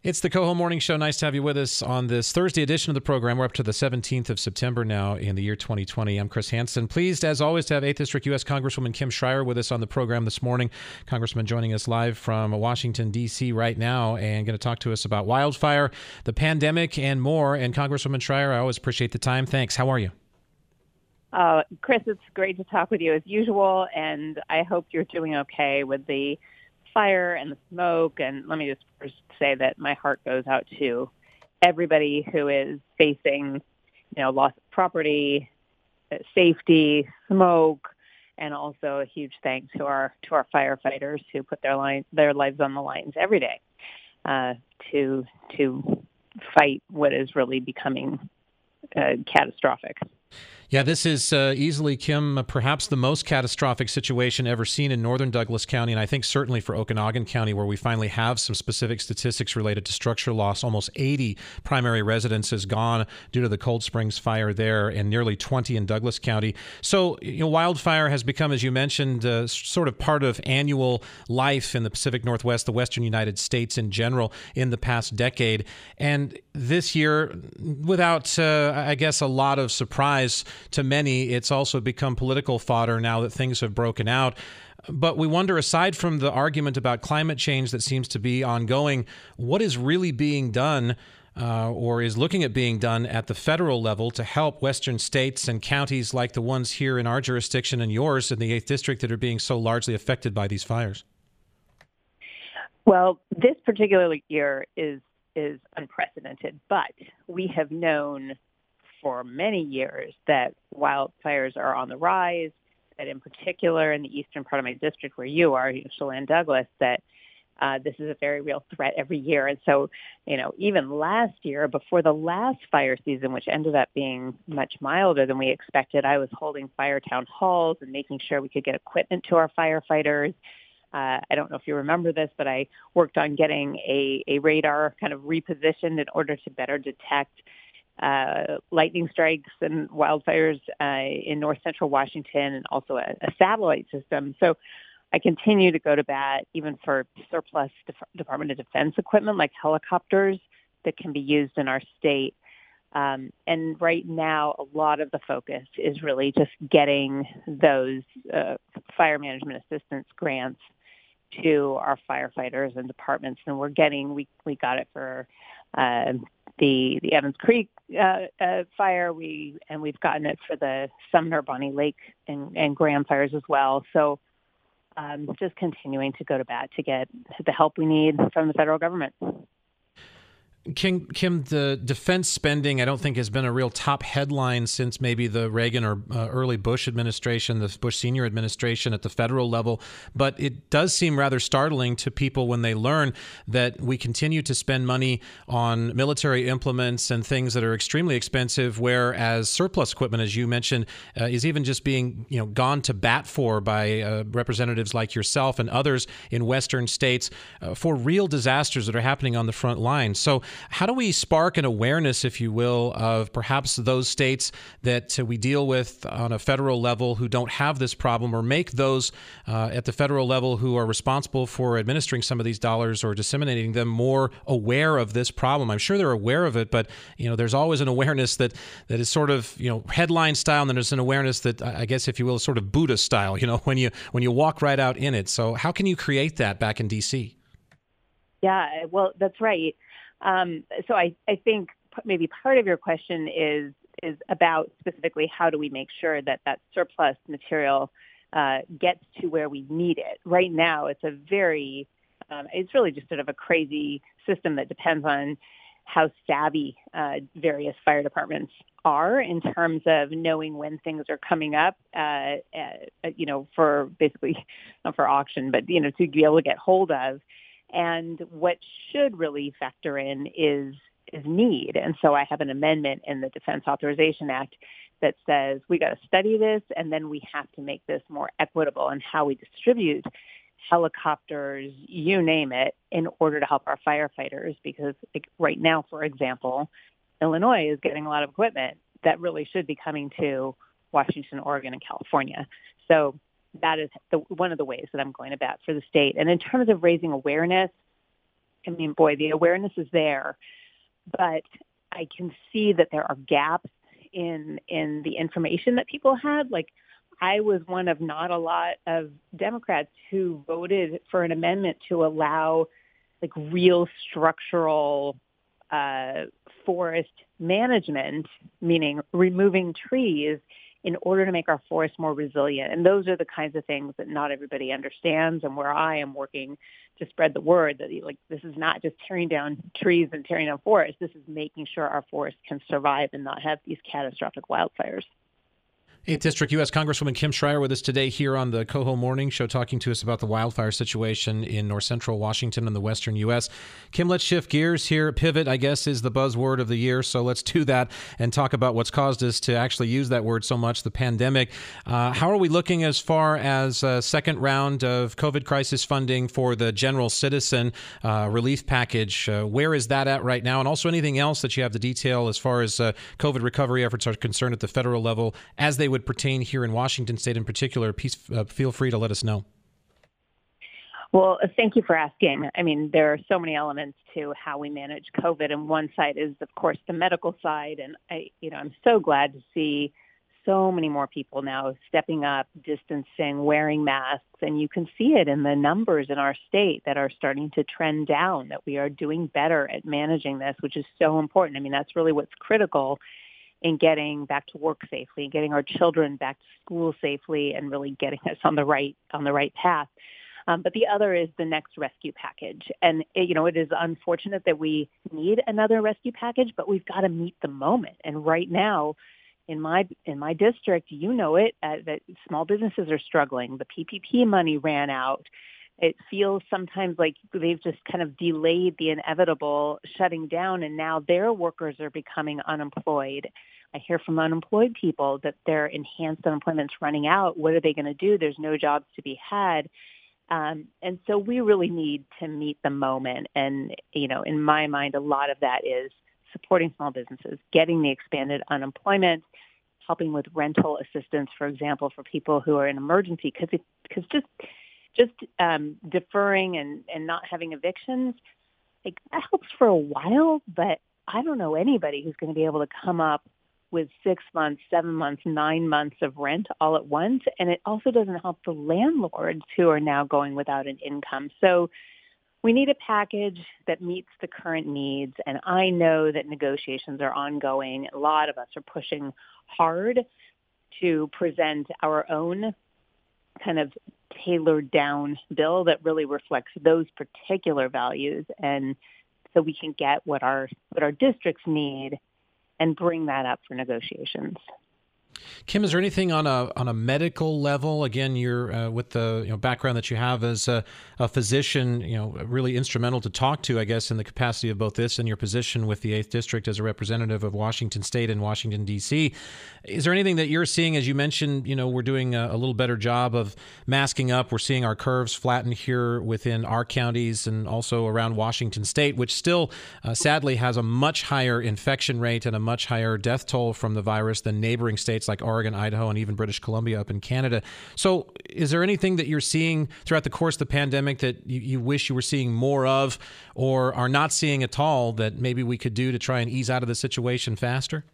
It's the Coho Morning Show. Nice to have you with us on this Thursday edition of the program. We're up to the 17th of September now in the year 2020. I'm Chris Hansen. Pleased, as always, to have 8th District U.S. Congresswoman Kim Schrier with us on the program this morning. Congressman joining us live from Washington, D.C. right now and going to talk to us about wildfire, the pandemic, and more. And Congresswoman Schrier, I always appreciate the time. Thanks. How are you? Chris, it's great to talk with you as usual, and I hope you're doing okay with the fire and the smoke. And let me just first say that my heart goes out to everybody who is facing, loss of property, safety, smoke, and also a huge thanks to our firefighters who put their lives on the lines every day to fight what is really becoming catastrophic. Yeah, this is easily, Kim, perhaps the most catastrophic situation ever seen in northern Douglas County, and I think certainly for Okanogan County, where we finally have some specific statistics related to structure loss. Almost 80 primary residences gone due to the Cold Springs fire there, and nearly 20 in Douglas County. So, wildfire has become, as you mentioned, sort of part of annual life in the Pacific Northwest, the western United States in general, in the past decade. And this year, without, I guess, a lot of surprise to many, it's also become political fodder now that things have broken out. But we wonder, aside from the argument about climate change that seems to be ongoing, what is really being done or is looking at being done at the federal level to help western states and counties like the ones here in our jurisdiction and yours in the 8th District that are being so largely affected by these fires? Well, this particular year is unprecedented, but we have known for many years that wildfires are on the rise, that in particular in the eastern part of my district where you are, Chelan Douglas, that this is a very real threat every year. And so, even last year, before the last fire season, which ended up being much milder than we expected, I was holding fire town halls and making sure we could get equipment to our firefighters. I don't know if you remember this, but I worked on getting a radar kind of repositioned in order to better detect lightning strikes and wildfires in north central Washington, and also a satellite system. So I continue to go to bat even for surplus Department of Defense equipment like helicopters that can be used in our state. And right now, a lot of the focus is really just getting those fire management assistance grants to our firefighters and departments. And we got it for the Evans Creek fire. We've gotten it for the Sumner, Bonnie Lake, and Graham fires as well. So just continuing to go to bat to get the help we need from the federal government. Kim, the defense spending, I don't think, has been a real top headline since maybe the Reagan or early Bush administration, the Bush senior administration at the federal level. But it does seem rather startling to people when they learn that we continue to spend money on military implements and things that are extremely expensive, whereas surplus equipment, as you mentioned, is even just being gone to bat for by representatives like yourself and others in western states for real disasters that are happening on the front line. So how do we spark an awareness, if you will, of perhaps those states that we deal with on a federal level who don't have this problem, or make those at the federal level who are responsible for administering some of these dollars or disseminating them more aware of this problem? I'm sure they're aware of it, but there's always an awareness that is sort of headline style, and then there's an awareness that, I guess, if you will, is sort of Buddha style. When you walk right out in it. So how can you create that back in D.C.? Yeah, well, that's right. So I think maybe part of your question is about specifically how do we make sure that surplus material gets to where we need it. Right now, it's it's really just sort of a crazy system that depends on how savvy various fire departments are in terms of knowing when things are coming up, for basically, not for auction, but, to be able to get hold of. And what should really factor in is need. And so I have an amendment in the Defense Authorization Act that says we got to study this, and then we have to make this more equitable in how we distribute helicopters, you name it, in order to help our firefighters. Because right now, for example, Illinois is getting a lot of equipment that really should be coming to Washington, Oregon, and California. So that is one of the ways that I'm going to bat for the state. And in terms of raising awareness, I mean, boy, the awareness is there, but I can see that there are gaps in the information that people had. Like, I was one of not a lot of Democrats who voted for an amendment to allow like real structural forest management, meaning removing trees in order to make our forests more resilient. And those are the kinds of things that not everybody understands, and where I am working to spread the word that like this is not just tearing down trees and tearing down forests. This is making sure our forests can survive and not have these catastrophic wildfires. 8th District U.S. Congresswoman Kim Schrier with us today here on the Coho Morning Show, talking to us about the wildfire situation in north central Washington and the western U.S. Kim, let's shift gears here. Pivot, I guess, is the buzzword of the year, so let's do that and talk about what's caused us to actually use that word so much, the pandemic. How are we looking as far as a second round of COVID crisis funding for the general citizen relief package? Where is that at right now? And also anything else that you have to detail as far as COVID recovery efforts are concerned at the federal level as they would pertain here in Washington State in particular, feel free to let us know. Well, thank you for asking. I mean, there are so many elements to how we manage COVID, and one side is, of course, the medical side. And I'm so glad to see so many more people now stepping up, distancing, wearing masks, and you can see it in the numbers in our state that are starting to trend down. That we are doing better at managing this, which is so important. I mean, that's really what's critical in getting back to work safely, getting our children back to school safely, and really getting us on the right path. But the other is the next rescue package. And, it is unfortunate that we need another rescue package, but we've got to meet the moment. And right now, in my district, that small businesses are struggling. The PPP money ran out. It feels sometimes like they've just kind of delayed the inevitable, shutting down, and now their workers are becoming unemployed. I hear from unemployed people that their enhanced unemployment's running out. What are they going to do? There's no jobs to be had. And so we really need to meet the moment. And, in my mind, a lot of that is supporting small businesses, getting the expanded unemployment, helping with rental assistance, for example, for people who are in emergency, because just deferring and not having evictions, like that helps for a while, but I don't know anybody who's going to be able to come up with 6 months, 7 months, 9 months of rent all at once. And it also doesn't help the landlords who are now going without an income. So we need a package that meets the current needs. And I know that negotiations are ongoing. A lot of us are pushing hard to present our own kind of tailored down bill that really reflects those particular values, and so we can get what our districts need and bring that up for negotiations. Kim, is there anything on a medical level? Again, you're with the background that you have as a physician, really instrumental to talk to, I guess, in the capacity of both this and your position with the 8th District as a representative of Washington State and Washington, D.C. Is there anything that you're seeing, as you mentioned, we're doing a little better job of masking up. We're seeing our curves flatten here within our counties and also around Washington State, which still sadly has a much higher infection rate and a much higher death toll from the virus than neighboring states like Oregon, Idaho, and even British Columbia up in Canada. So is there anything that you're seeing throughout the course of the pandemic that you wish you were seeing more of or are not seeing at all that maybe we could do to try and ease out of the situation faster?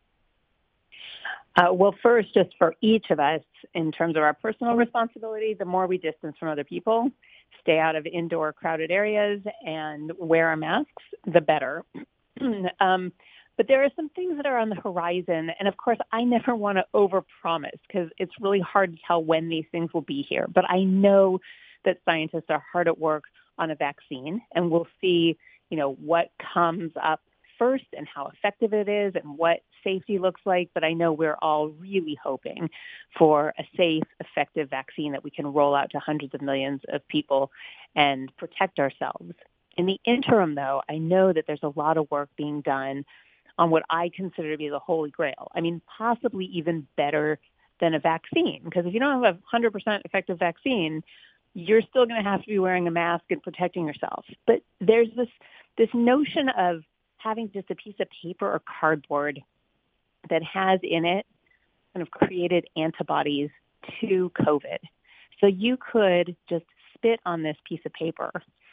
Well, first, just for each of us, in terms of our personal responsibility, the more we distance from other people, stay out of indoor crowded areas, and wear our masks, the better. But there are some things that are on the horizon. And of course, I never want to overpromise because it's really hard to tell when these things will be here. But I know that scientists are hard at work on a vaccine, and we'll see, what comes up first and how effective it is and what safety looks like. But I know we're all really hoping for a safe, effective vaccine that we can roll out to hundreds of millions of people and protect ourselves. In the interim, though, I know that there's a lot of work being done on what I consider to be the holy grail. I mean, possibly even better than a vaccine, because if you don't have a 100% effective vaccine, you're still going to have to be wearing a mask and protecting yourself. But there's this notion of having just a piece of paper or cardboard that has in it kind of created antibodies to COVID. So you could just spit on this piece of paper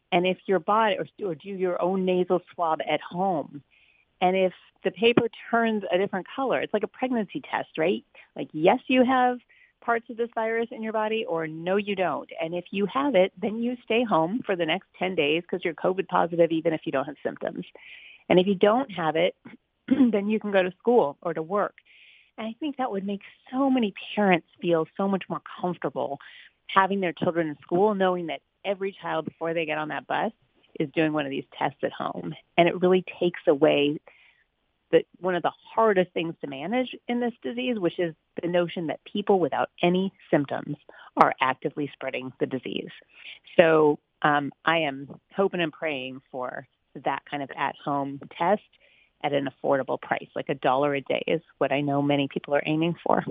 And if your body, or do your own nasal swab at home, and if the paper turns a different color, it's like a pregnancy test, right? Like, yes, you have parts of this virus in your body, or no, you don't. And if you have it, then you stay home for the next 10 days because you're COVID positive, even if you don't have symptoms. And if you don't have it, then you can go to school or to work. And I think that would make so many parents feel so much more comfortable having their children in school, knowing that every child before they get on that bus is doing one of these tests at home. And it really takes away one of the hardest things to manage in this disease, which is the notion that people without any symptoms are actively spreading the disease. So I am hoping and praying for that kind of at-home test at an affordable price, like $1 a day is what I know many people are aiming for.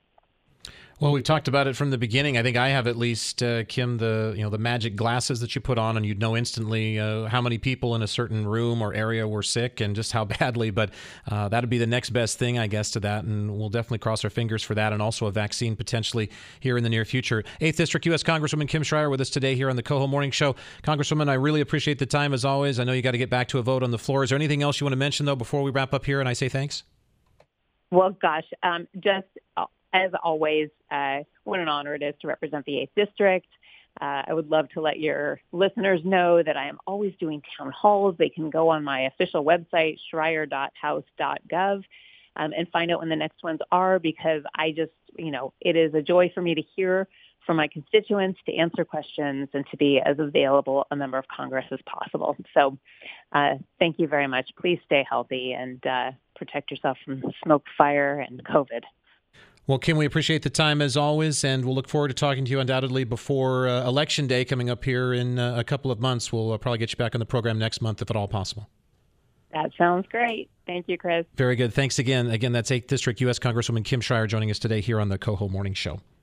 Well, we've talked about it from the beginning. I think I have at least, Kim, the magic glasses that you put on, and you'd know instantly how many people in a certain room or area were sick and just how badly. But that'd be the next best thing, I guess, to that. And we'll definitely cross our fingers for that, and also a vaccine potentially here in the near future. 8th District U.S. Congresswoman Kim Schrier with us today here on the Coho Morning Show. Congresswoman, I really appreciate the time as always. I know you got to get back to a vote on the floor. Is there anything else you want to mention, though, before we wrap up here and I say thanks? Well, gosh, just as always, what an honor it is to represent the 8th District. I would love to let your listeners know that I am always doing town halls. They can go on my official website, schrier.house.gov, and find out when the next ones are, because I just, it is a joy for me to hear from my constituents, to answer questions, and to be as available a member of Congress as possible. So thank you very much. Please stay healthy and protect yourself from smoke, fire, and COVID. Well, Kim, we appreciate the time as always, and we'll look forward to talking to you undoubtedly before Election Day coming up here in a couple of months. We'll probably get you back on the program next month, if at all possible. That sounds great. Thank you, Chris. Very good. Thanks again. Again, that's 8th District U.S. Congresswoman Kim Schrier joining us today here on the Coho Morning Show.